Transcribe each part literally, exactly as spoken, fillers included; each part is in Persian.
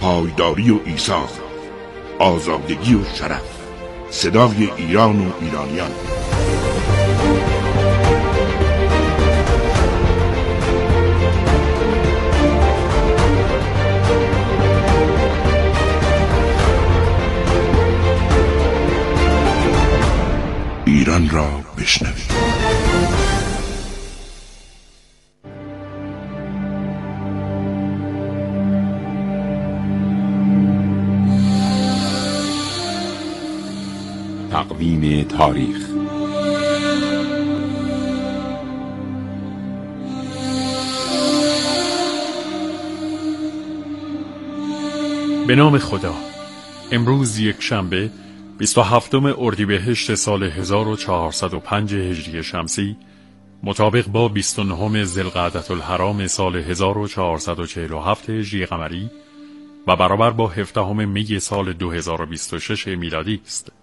پایداری و ایثار، آزادگی و شرف، صدای ایران و ایرانیان. ایران را بشنوید. تقویم تاریخ. به نام خدا. امروز یک شنبه بیست و هفتم اردیبهشت سال هزار و چهارصد و پنج هجری شمسی، مطابق با بیست و نهم ذوالقعدة الحرام سال هزار و چهارصد و چهل و هفت هجری قمری و برابر با هفدهم می سال دو هزار و بیست و شش میلادی است.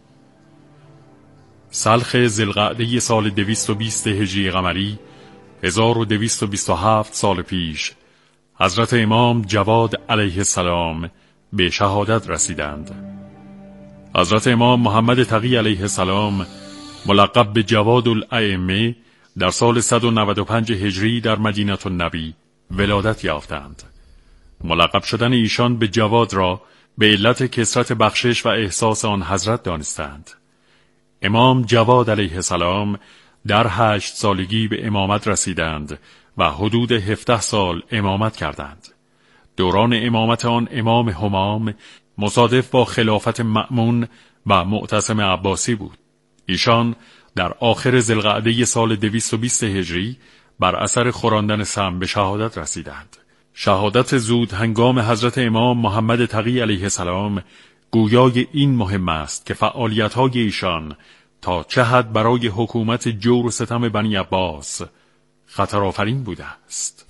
سلخ ذوالقعده سال دویست و بیست هجری قمری، هزار و دویست و بیست و هفت سال پیش، حضرت امام جواد علیه السلام به شهادت رسیدند. حضرت امام محمد تقی علیه السلام، ملقب به جواد الائمه، در سال صد و نود و پنج هجری در مدینه النبی ولادت یافتند. ملقب شدن ایشان به جواد را به علت کثرت بخشش و احساس آن حضرت دانستند. امام جواد علیه السلام در هشت سالگی به امامت رسیدند و حدود هفده سال امامت کردند. دوران امامت آن امام همام مصادف با خلافت مأمون و معتصم عباسی بود. ایشان در آخر ذوالقعده سال دویست و بیست هجری بر اثر خوراندن سم به شهادت رسیدند. شهادت زود هنگام حضرت امام محمد تقی علیه السلام گویای این مهم است که فعالیت‌های ایشان تا چه حد برای حکومت جور و ستم بنی عباس خطرآفرین بوده است.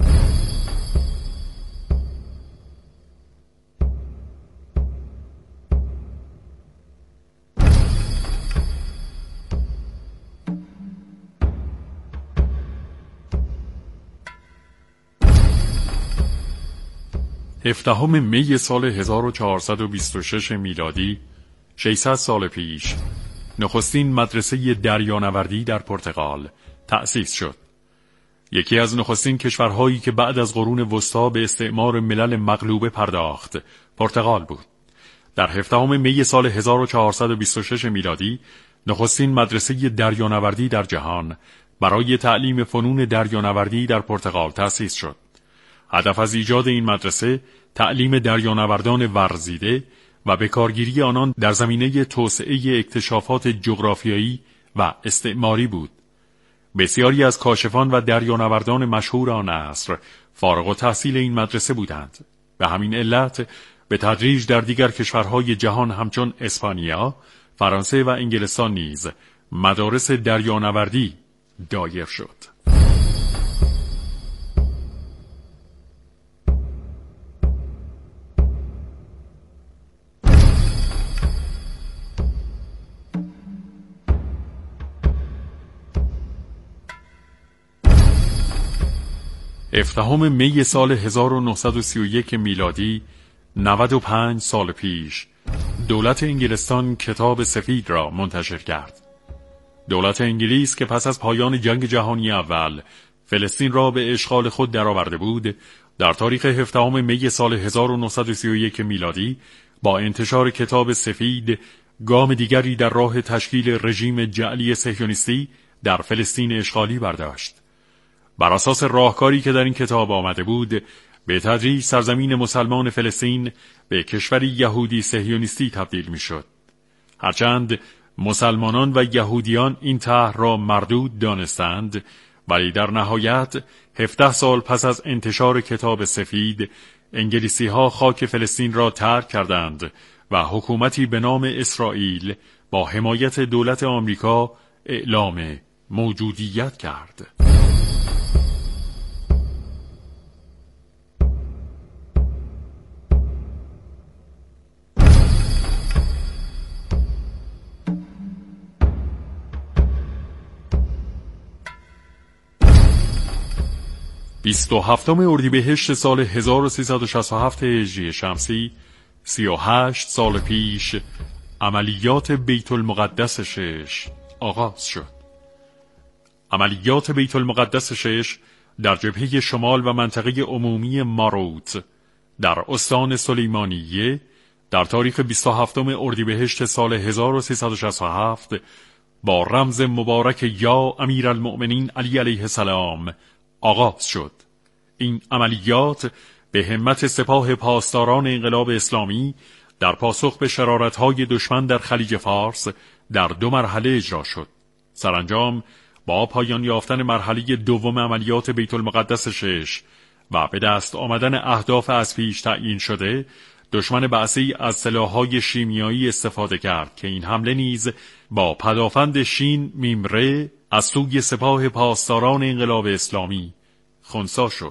هفدهم می سال هزار و چهارصد و بیست و شش میلادی، ششصد سال پیش، نخستین مدرسه دریانوردی در پرتغال تأسیس شد. یکی از نخستین کشورهایی که بعد از قرون وسطا به استعمار ملل مغلوبه پرداخت، پرتغال بود. در هفدهم می سال هزار و چهارصد و بیست و شش میلادی، نخستین مدرسه دریانوردی در جهان برای تعلیم فنون دریانوردی در پرتغال تأسیس شد. هدف از ایجاد این مدرسه تعلیم دریانوردان ورزیده و بکارگیری آنان در زمینه توسعه اکتشافات جغرافیایی و استعماری بود. بسیاری از کاشفان و دریانوردان مشهور آن عصر فارغ التحصیل این مدرسه بودند. به همین علت به تدریج در دیگر کشورهای جهان همچون اسپانیا، فرانسه و انگلستان نیز مدارس دریانوردی دایر شد. هفدهم می سال هزار و نهصد و سی و یک میلادی، نود و پنج سال پیش، دولت انگلستان کتاب سفید را منتشر کرد. دولت انگلیس که پس از پایان جنگ جهانی اول فلسطین را به اشغال خود درآورده بود، در تاریخ هفدهم می سال هزار و نهصد و سی و یک میلادی با انتشار کتاب سفید گام دیگری در راه تشکیل رژیم جعلی صهیونیستی در فلسطین اشغالی برداشت. بر اساس راهکاری که در این کتاب آمده بود، به تدریج سرزمین مسلمان فلسطین به کشوری یهودی صهیونیستی تبدیل می شد. هرچند مسلمانان و یهودیان این طرح را مردود دانستند، ولی در نهایت هفده سال پس از انتشار کتاب سفید، انگلیسی ها خاک فلسطین را ترک کردند و حکومتی به نام اسرائیل با حمایت دولت آمریکا اعلام موجودیت کرد. بیست و هفتم اردیبهشت سال هزار و سیصد و شصت و هفت هجری شمسی، سی و هشت سال پیش عملیات بیت المقدس شش آغاز شد. عملیات بیت المقدس شش در جبهه شمال و منطقه عمومی ماروت در استان سلیمانیه در تاریخ بیست و هفتم اردیبهشت سال هزار و سیصد و شصت و هفت با رمز مبارک یا امیرالمؤمنین علی علیه السلام آغاز شد. این عملیات به همت سپاه پاسداران انقلاب اسلامی در پاسخ به شرارت‌های دشمن در خلیج فارس در دو مرحله اجرا شد. سرانجام با پایان یافتن مرحله دوم عملیات بیت المقدس شش و به دست آمدن اهداف از پیش تعیین شده، دشمن بعثی از سلاح‌های شیمیایی استفاده کرد که این حمله نیز با پدافند شین میمره از سوی سپاه پاسداران انقلاب اسلامی خنثی شد.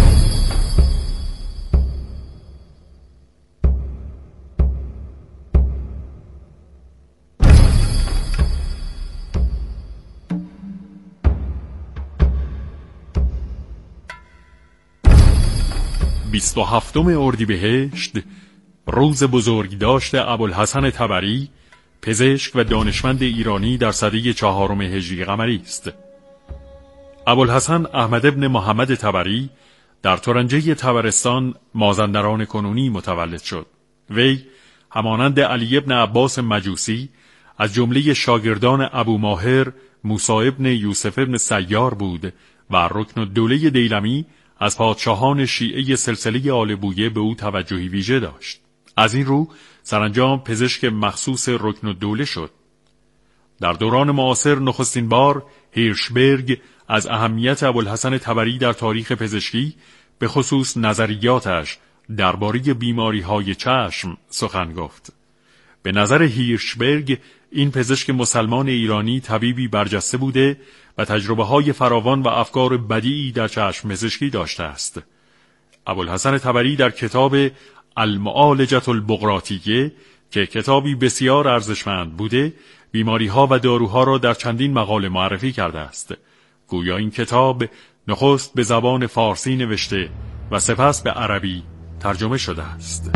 بیست و هفتم اردیبهشت روز بزرگداشت ابوالحسن طبری، پزشک و دانشمند ایرانی در سده چهارم هجری قمری است. ابوالحسن احمد ابن محمد طبری در ترنجه طبرستان مازندران کنونی متولد شد. وی همانند علی ابن عباس مجوسی از جمله شاگردان ابو ماهر موسی ابن یوسف ابن سیار بود و رکن الدوله دیلمی از پادشاهان شیعه سلسله آل بویه به او توجهی ویژه داشت. از این رو سرانجام پزشک مخصوص رکن الدوله شد. در دوران معاصر نخستین بار هیرشبرگ از اهمیت ابوالحسن طبری در تاریخ پزشکی به خصوص نظریاتش درباره بیماری‌های چشم سخن گفت. به نظر هیرشبرگ این پزشک مسلمان ایرانی طبیبی برجسته بوده و تجربه‌های فراوان و افکار بدیعی در چشم پزشکی داشته است. ابوالحسن طبری در کتاب المعالجة البقراطیه که کتابی بسیار ارزشمند بوده، بیماری‌ها و داروها را در چندین مقاله معرفی کرده است. گویا این کتاب نخست به زبان فارسی نوشته و سپس به عربی ترجمه شده است.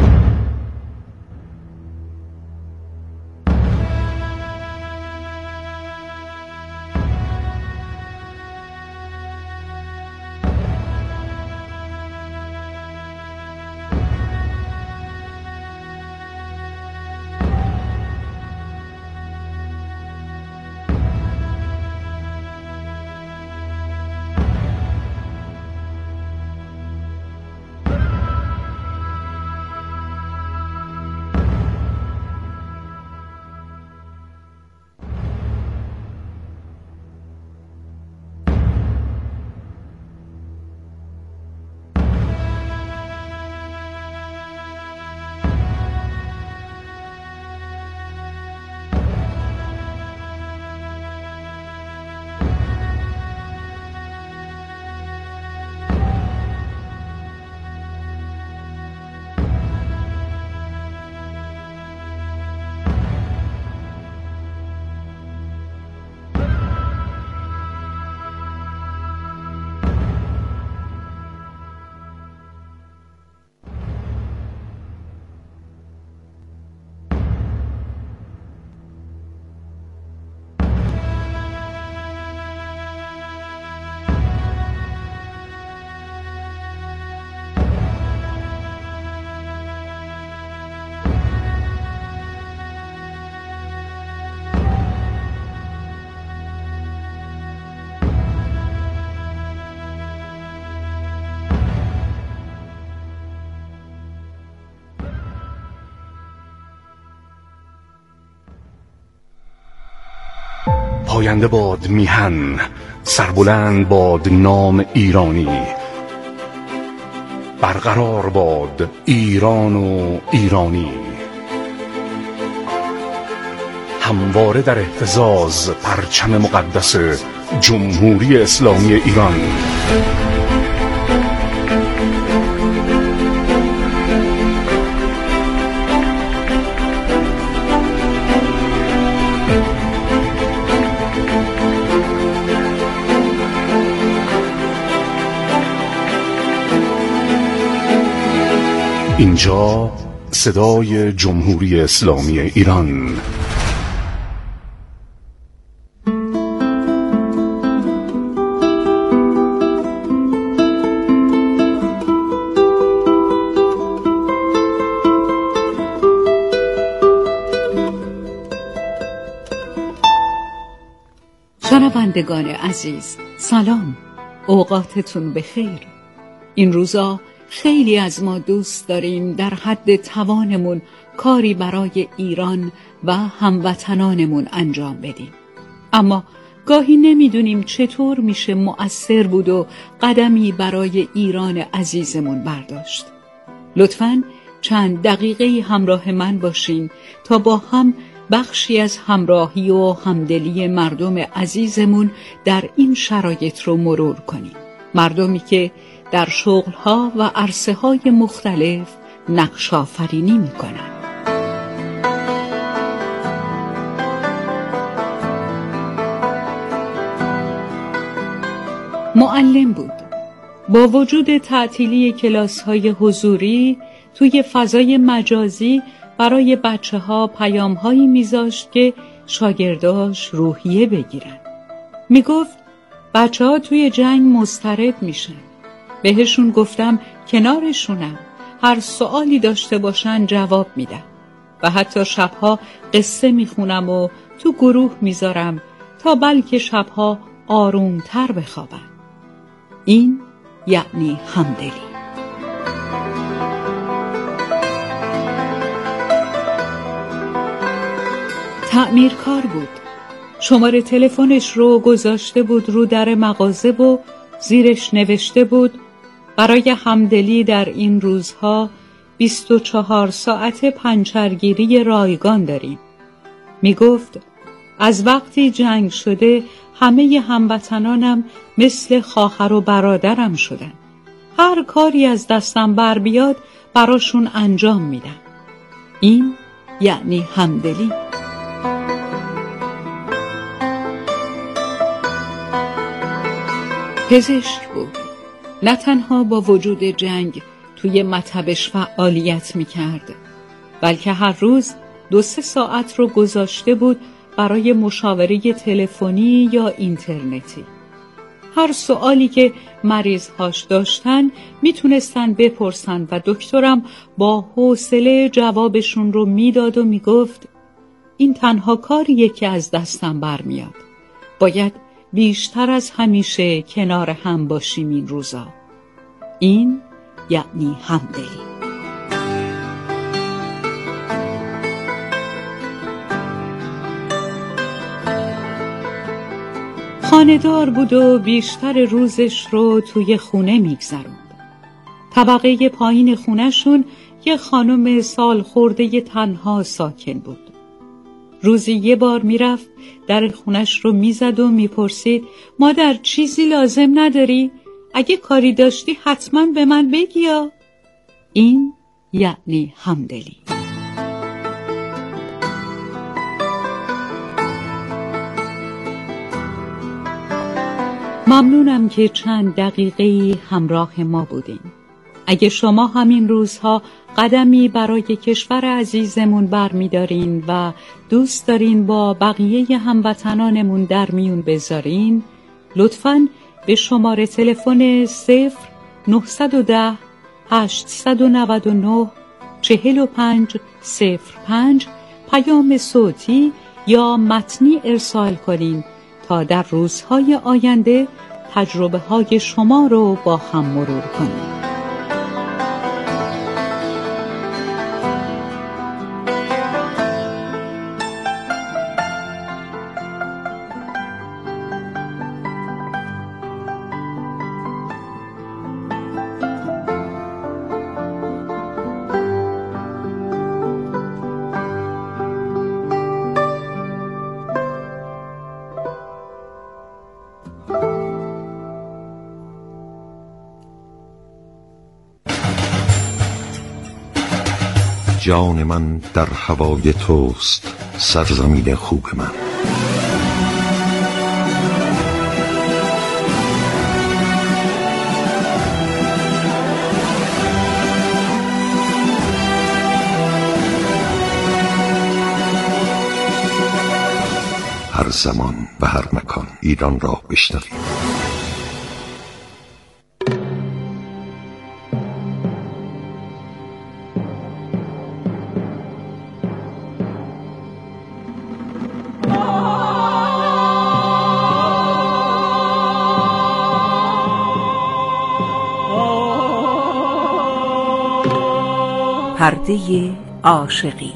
پاینده باد میهن، سربلند باد نام ایرانی، برقرار باد ایران و ایرانی، همواره در اهتزاز پرچم مقدس جمهوری اسلامی ایران. اینجا صدای جمهوری اسلامی ایران. شنوندگان عزیز، سلام، اوقاتتون بخیر. این روزا خیلی از ما دوست داریم در حد توانمون کاری برای ایران و هموطنانمون انجام بدیم، اما گاهی نمیدونیم چطور میشه مؤثر بود و قدمی برای ایران عزیزمون برداشت. لطفاً چند دقیقه همراه من باشین تا با هم بخشی از همراهی و همدلی مردم عزیزمون در این شرایط رو مرور کنیم. مردمی که در شغلها و عرصه های مختلف نقش آفرینی میکنن. معلم بود. با وجود تعطیلی کلاس های حضوری توی فضای مجازی برای بچه ها پیام هایی میذاشت که شاگرداش روحیه بگیرن. میگفت بچه ها توی جنگ مضطرب میشن. بهشون گفتم کنارشونم، هر سوالی داشته باشن جواب میدم و حتی شبها قصه میخونم و تو گروه میذارم تا بلکه شبها آرومتر بخوابن. این یعنی همدلی. تعمیرکار بود. شماره تلفنش رو گذاشته بود رو در مغازه و زیرش نوشته بود برای همدلی در این روزها بیست و چهار ساعت پنچرگیری رایگان داریم. می گفت از وقتی جنگ شده همه هموطنانم مثل خواهر و برادرم شدن. هر کاری از دستم بر بیاد براشون انجام میدم. این یعنی همدلی. پزشک بود. نه تنها با وجود جنگ توی مطبش فعالیت میکرد، بلکه هر روز دو سه ساعت رو گذاشته بود برای مشاوره تلفنی یا اینترنتی. هر سوالی که مریضهاش داشتن میتونستن بپرسن و دکترم با حوصله جوابشون رو میداد و میگفت این تنها کاریه که از دستم برمیاد. باید بیشتر از همیشه کنار هم باشیم این روزا. این یعنی همدلی. خانه‌دار بود و بیشتر روزش رو توی خونه میگذروند. طبقه پایین خونه‌شون یه خانم سال خورده تنها ساکن بود. روزی یه بار میرفت در خونش رو میزد و میپرسید مادر چیزی لازم نداری؟ اگه کاری داشتی حتما به من بگیا. این یعنی همدلی. ممنونم که چند دقیقه همراه ما بودین. اگه شما همین روزها قدمی برای کشور عزیزمون برمیدارین و دوست دارین با بقیه هموطنانمون در میون بذارین، لطفاً به شماره تلفن صفر نهصد و ده هشتصد و نود و نه چهل و پنج صفر پنج پیام صوتی یا متنی ارسال کنین تا در روزهای آینده تجربه های شما رو با هم مرور کنیم. جان من در هوای توست سرزمین خوب من. هر زمان و هر مکان ایران را بشنوید. پرده عاشقی.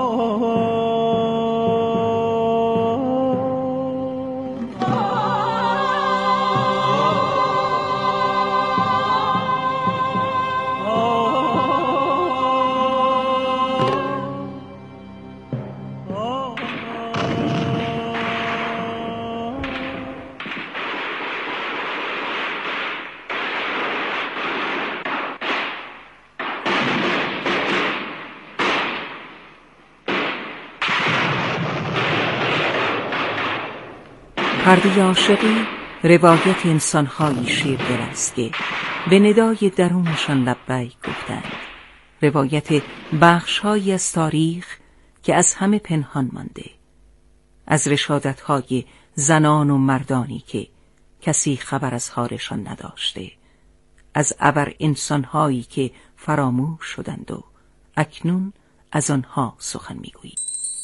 پرده عاشقی روایت انسان‌هایی شیردل است که به ندای درونشان لبیک گفتند. روایت بخش‌هایی از تاریخ که از همه پنهان مانده، از رشادت‌های زنان و مردانی که کسی خبر از حالشان نداشته، از ابر انسان‌هایی که فراموش شدند و اکنون از آنها سخن می‌گوییم.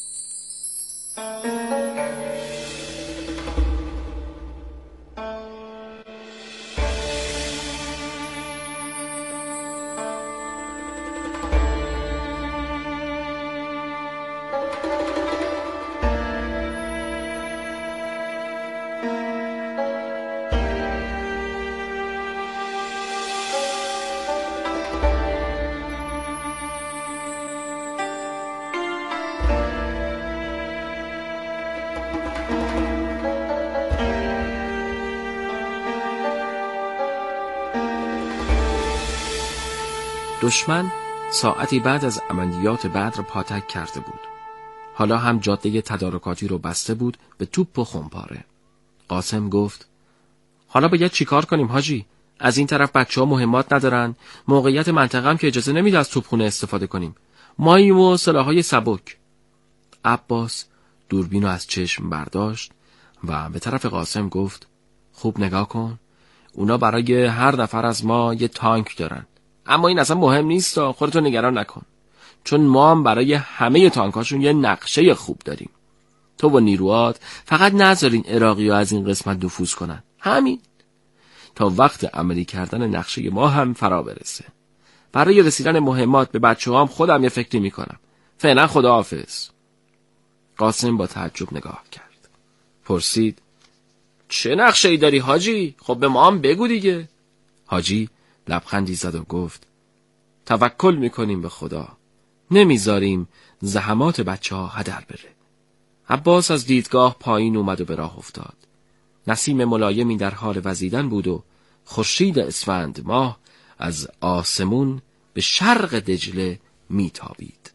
دشمن ساعتی بعد از عملیات بدر پاتک کرده بود. حالا هم جاده تدارکاتی رو بسته بود به توپ و خمپاره. قاسم گفت: حالا باید چیکار کنیم حاجی؟ از این طرف بچه‌ها مهمات ندارن، موقعیت منطقه هم که اجازه نمیده از توپخونه استفاده کنیم. ماییم و سلاح‌های سبک. عباس دوربینو از چشم برداشت و به طرف قاسم گفت: خوب نگاه کن. اونا برای هر نفر از ما یه تانک دارن. اما این اصلا مهم نیست، خودتو نگران نکن، چون ما هم برای همه تانکاشون یه نقشه خوب داریم. تو و نیروات فقط نذارین عراقی‌ها از این قسمت نفوذ کنن، همین، تا وقت عملی کردن نقشه ما هم فرا برسه. برای رسیدن مهمات به بچه‌هام خودم یه فکری میکنم. فعلا خداحافظ. قاسم با تعجب نگاه کرد. پرسید: چه نقشه‌ای داری حاجی؟ خب به ما هم بگو دیگه. حاجی لبخندی زد و گفت: توکل میکنیم به خدا، نمیذاریم زحمات بچه ها هدر بره. عباس از دیدگاه پایین اومد و به راه افتاد. نسیم ملایمی در حال وزیدن بود و خورشید اسفند ماه از آسمون به شرق دجله میتابید.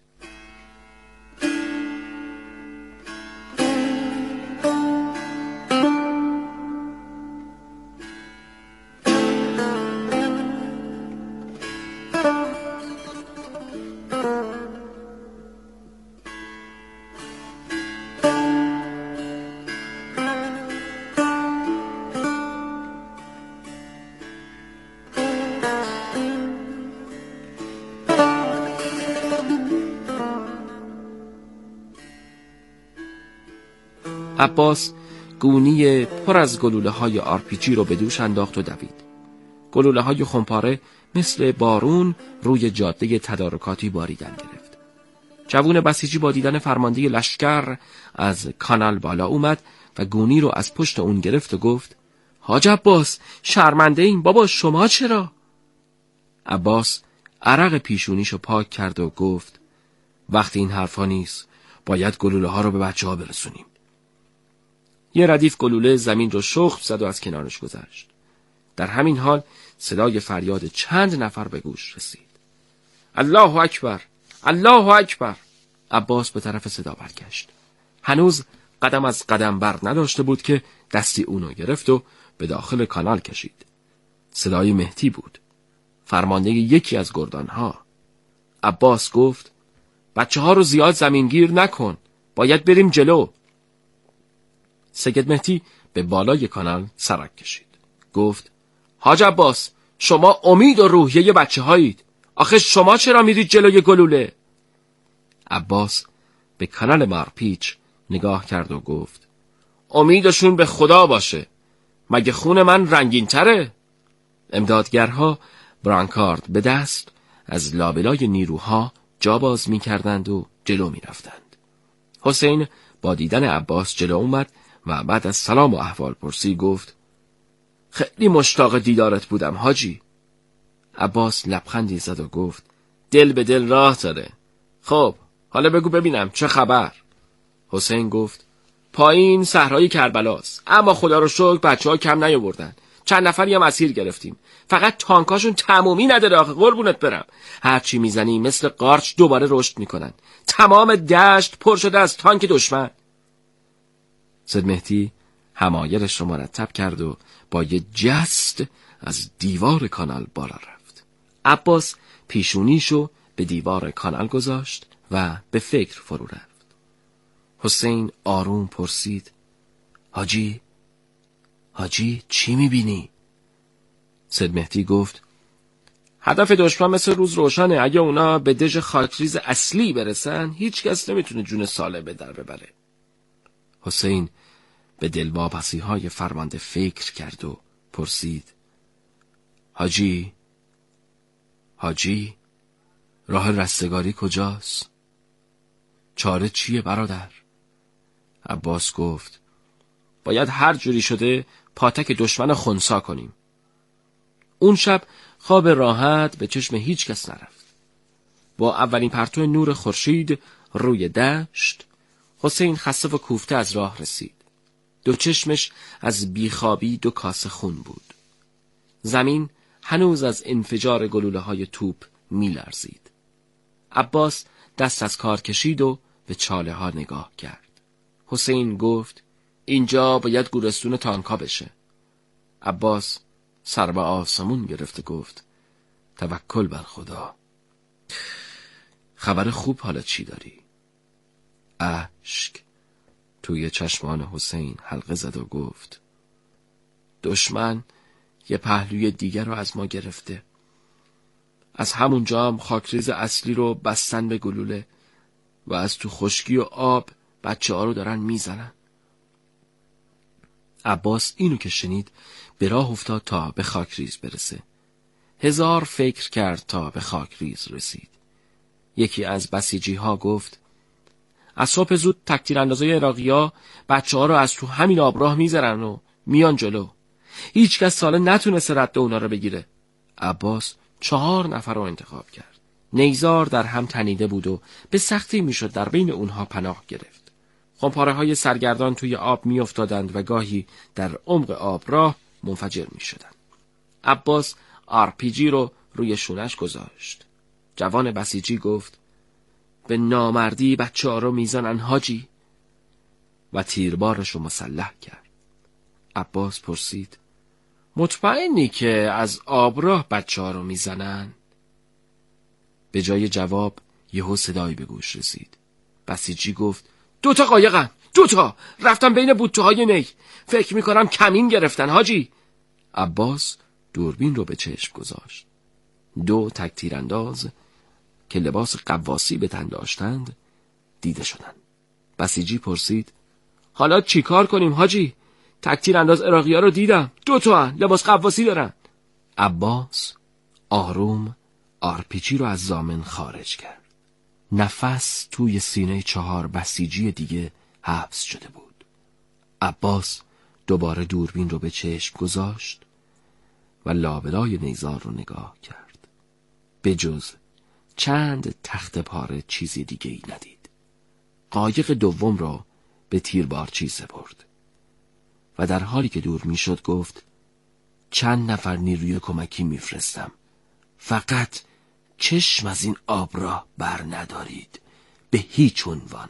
عباس گونی پر از گلوله های آرپیجی رو به دوش انداخت و دوید. گلوله های خمپاره مثل بارون روی جاده تدارکاتی باریدن گرفت. جوون بسیجی با دیدن فرمانده لشکر از کانال بالا اومد و گونی رو از پشت اون گرفت و گفت: حاج عباس، شرمنده این بابا، شما چرا؟ عباس عرق پیشونیشو پاک کرد و گفت: وقتی این حرفا نیست، باید گلوله ها رو به بچه ها برسونیم. یه ردیف گلوله زمین رو شخم زد و از کنارش گذشت. در همین حال صدای فریاد چند نفر به گوش رسید. الله اکبر، الله اکبر. عباس به طرف صدا برگشت. هنوز قدم از قدم بر نداشته بود که دستی اونو گرفت و به داخل کانال کشید. صدای مهدی بود، فرمانده یکی از گردانها. عباس گفت: بچه ها رو زیاد زمینگیر نکن، باید بریم جلو. سید مهدی به بالای کانال سرک کشید. گفت حاج عباس، شما امید و روحیه بچه هایید. آخه شما چرا میرید جلوی گلوله؟ عباس به کانال مارپیچ نگاه کرد و گفت امیدشون به خدا باشه. مگه خون من رنگین تره؟ امدادگرها برانکارد به دست از لابلای نیروها جا باز می کردند و جلو می رفتند. حسین با دیدن عباس جلو اومد و بعد از سلام و احوال پرسی گفت خیلی مشتاق دیدارت بودم حاجی. عباس لبخندی زد و گفت دل به دل راه داره. خب حالا بگو ببینم چه خبر؟ حسین گفت پایین صحرای کربلاست، اما خدا رو شکر بچه ها کم نیاوردن. چند نفری هم اسیر گرفتیم. فقط تانکاشون تمومی نداره آخه قربونت برم. هرچی میزنی مثل قارچ دوباره رشد میکنن. تمام دشت پر شده از تانک دشمن. سید مهدی حمایلش رو مرتب کرد و با یه جست از دیوار کانال بالا رفت. عباس پیشونیشو به دیوار کانال گذاشت و به فکر فرو رفت. حسین آروم پرسید حاجی حاجی چی میبینی؟ سید مهدی گفت هدف دشمن مثل روز روشنه. اگه اونا به دژ خاکریز اصلی برسن هیچ کس نمیتونه جون سالم به در ببره. حسین به دلواپسی های فرمانده فکر کرد و پرسید حاجی حاجی راه رستگاری کجاست؟ چاره چیه برادر؟ عباس گفت باید هر جوری شده پاتک دشمن خنثی کنیم. اون شب خواب راحت به چشم هیچ کس نرفت. با اولین پرتو نور خورشید روی دشت حسین خسته و کوفته از راه رسید. دو چشمش از بیخوابی دو کاسه خون بود. زمین هنوز از انفجار گلوله های توپ می لرزید. عباس دست از کار کشید و به چاله ها نگاه کرد. حسین گفت اینجا باید گورستون تانکا بشه. عباس سر به آسمون گرفته گفت توکل بر خدا. خبر خوب حالا چی داری؟ اشک توی چشمان حسین حلقه زد و گفت دشمن یه پهلوی دیگر رو از ما گرفته. از همون جا هم خاکریز اصلی رو بستن به گلوله و از تو خشکی و آب بچه ها رو دارن میزنن. عباس اینو که شنید به راه افتاد تا به خاکریز برسه. هزار فکر کرد تا به خاکریز رسید. یکی از بسیجی ها گفت از صبح زود تکتیر اندازای عراقی‌ها بچه ها رو از تو همین آبراه میذارن و میان جلو. هیچ کس ساله نتونسته رد اونا رو بگیره. عباس چهار نفر رو انتخاب کرد. نیزار در هم تنیده بود و به سختی میشد در بین اونها پناه گرفت. خمپاره های سرگردان توی آب می افتادند و گاهی در عمق آب راه منفجر می شدند. عباس آر پی جی رو روی شونش گذاشت. جوان بسیجی گفت به نامردی بچه ها رو میزنن حاجی و تیربارش رو مسلح کرد. عباس پرسید مطمئنی که از آب راه بچه ها رو میزنن؟ به جای جواب یهو صدایی به گوش رسید. بسیجی گفت دوتا قایقن، دوتا رفتن بین بوته‌های نی. فکر میکنم کمین گرفتن حاجی. عباس دوربین رو به چشم گذاشت. دو تک تیرانداز که لباس قواسی به تن داشتند دیده شدند. بسیجی پرسید حالا چی کار کنیم حاجی؟ تک تیرانداز عراقی‌ها رو دیدم، دوتا هن. لباس قواسی دارن. عباس آروم آرپیچی رو از زامن خارج کرد. نفس توی سینه چهار بسیجی دیگه حبس شده بود. عباس دوباره دوربین رو به چشم گذاشت و لابلای نیزار رو نگاه کرد. به جز چند تخت پاره چیزی دیگه ای ندید. قایق دوم رو به تیربارچی سپرد و در حالی که دور می شد گفت چند نفر نیروی کمکی میفرستم. فقط چشم از این آب را بر ندارید به هیچ عنوان.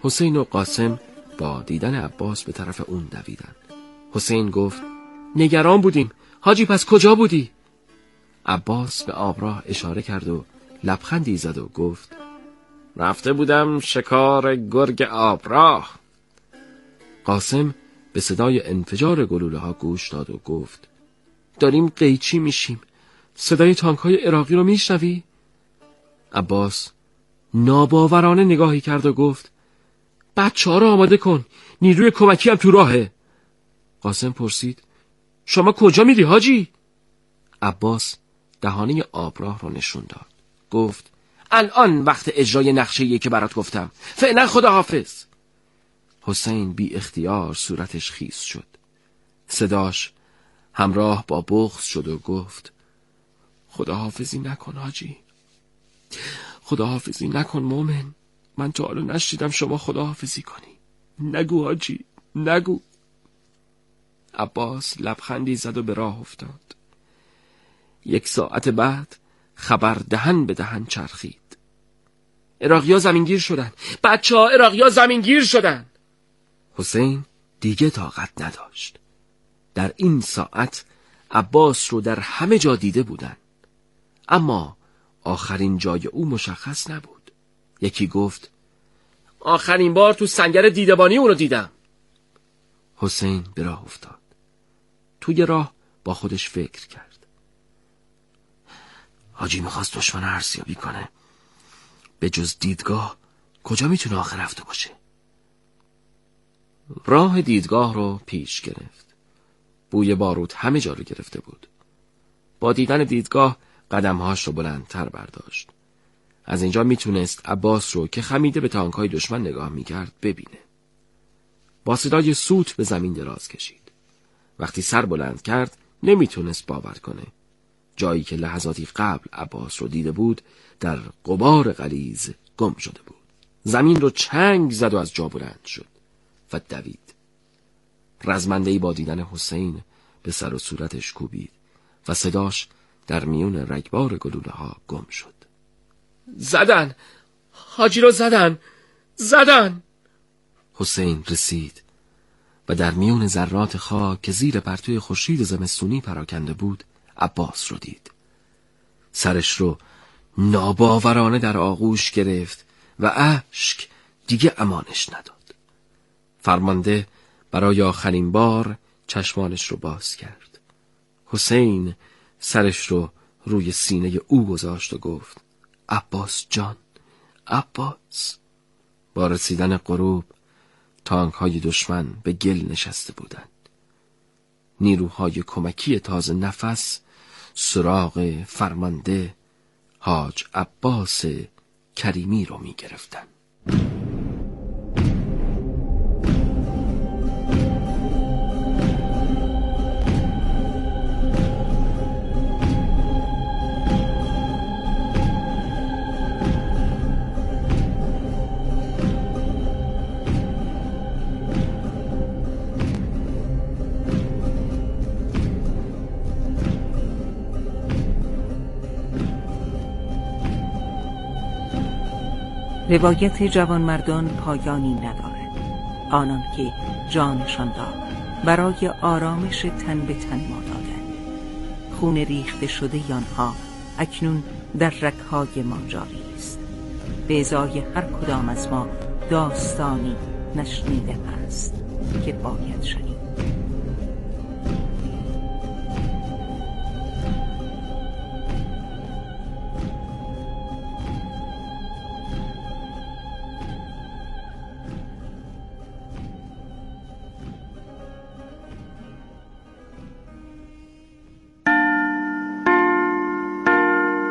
حسین و قاسم با دیدن عباس به طرف اون دویدند. حسین گفت نگران بودیم. حاجی پس کجا بودی؟ عباس به آبراه اشاره کرد و لبخندی زد و گفت رفته بودم شکار گرگ آبراه. قاسم به صدای انفجار گلوله ها گوش داد و گفت داریم قیچی میشیم. صدای تانک های عراقی رو میشنوی؟ عباس ناباورانه نگاهی کرد و گفت بچه ها رو آماده کن، نیروی کمکی هم تو راهه. قاسم پرسید شما کجا میری حاجی؟ عباس دهانه آبراه رو نشون داد. گفت الان وقت اجرای نقشه‌ایه که برات گفتم. فعلا خداحافظ. حسین بی اختیار صورتش خیس شد. صداش همراه با بغض شد و گفت خداحافظی نکن حاجی، خداحافظی نکن مومن. من تا حالا نشیدم شما خداحافظی کنی. نگو حاجی، نگو. عباس لبخندی زد و به راه افتاد. یک ساعت بعد خبر دهن به دهن چرخید. عراقی‌ها زمینگیر شدن. بچه ها عراقی‌ها زمینگیر شدن. حسین دیگه طاقت نداشت. در این ساعت عباس رو در همه جا دیده بودن، اما آخرین جای او مشخص نبود. یکی گفت آخرین بار تو سنگر دیدبانی اونو دیدم. حسین به راه افتاد. توی راه با خودش فکر کرد. حاجی میخواست دشمن ارزیابی کنه. به جز دیدگاه کجا میتونه آخر رفته باشه؟ راه دیدگاه رو پیش گرفت. بوی بارود همه جا رو گرفته بود. با دیدن دیدگاه قدمهاش رو بلندتر برداشت. از اینجا میتونست عباس رو که خمیده به تانکای دشمن نگاه میکرد ببینه. با صدای سوت به زمین دراز کشید. وقتی سر بلند کرد نمیتونست باور کنه. جایی که لحظاتی قبل عباس رو دیده بود در غبار غلیظ گم شده بود. زمین رو چنگ زد و از جا بلند شد و دوید. رزمنده‌ای با دیدن حسین به سر و صورتش کوبید و صداش در میون رگبار گلوله ها گم شد. زدن! حاجی رو زدن! زدن! حسین رسید و در میون ذرات خاک که زیر پرتوی خورشید زمستونی پراکنده بود عباس رو دید. سرش رو ناباورانه در آغوش گرفت و اشک دیگه امانش نداد. فرمانده برای آخرین بار چشمانش رو باز کرد. حسین سرش رو روی سینه او گذاشت و گفت عباس جان، عباس. با رسیدن غروب تانک های دشمن به گل نشسته بودند. نیروهای کمکی تازه نفس سراغ فرمانده حاج عباس کریمی رو می گرفتن. روایت جوانمردان پایانی ندارد. آنان که جانشان را برای آرامش تن به تن ما دادند. خون ریخته شده آنها اکنون در رگ‌های ما جاری است. به ازای هر کدام از ما داستانی نشنیده است که باید شنید.